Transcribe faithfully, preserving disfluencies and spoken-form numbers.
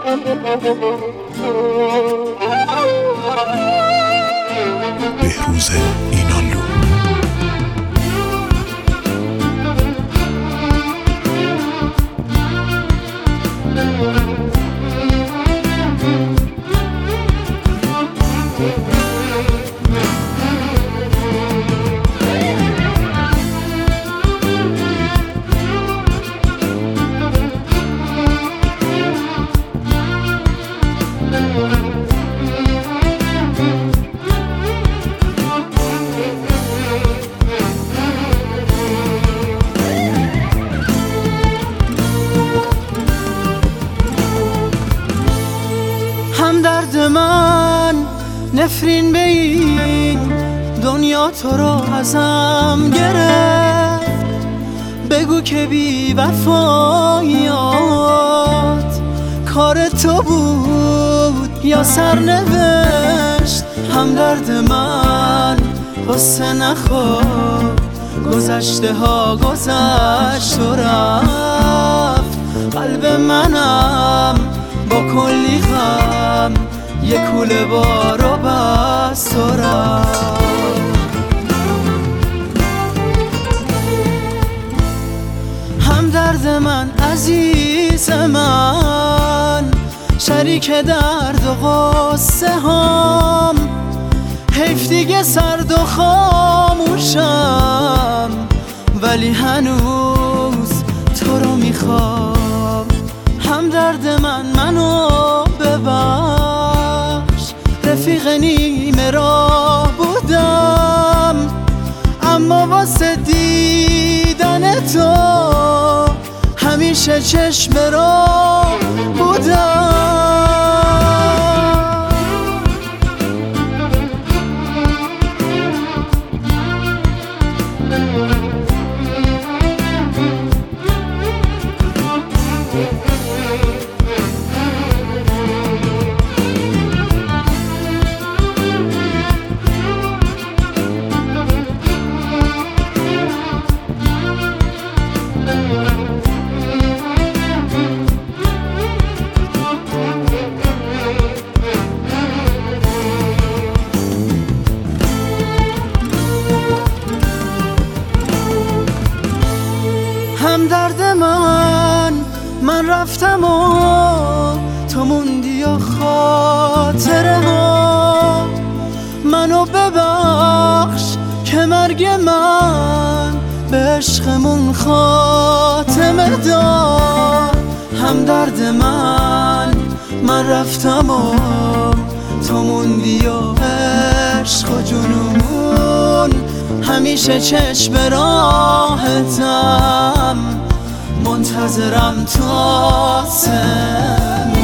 بهروز اینانلو. همدرد من نفرین به این دنیا تو رو ازم گرفت، بگو که بی وفاییات کار تو بود یا سرنوشت. همدرد من قصه نخور، گذشته ها گذشت و رفت، قلب منم با کلی غم یک کوله بارو بست و رفت. همدرد من عزیز من، شریک درد و غصه هام، حیف دیگه سرد و خاموشم ولی هنوز تو رو میخوام. همدرد من منو ببخش، رفیق نیمه راه بودم، اما واسه دیدن تو همیشه چشم راه بودم. همدرد من من رفتم و تو موندی و خاطره ها، منو ببخش که مرگ من به عشقمون خاتمه داد. همدرد من من رفتم و تو موندی و عشق و جنون همیشه چشم راحتم، منتظرم تا سه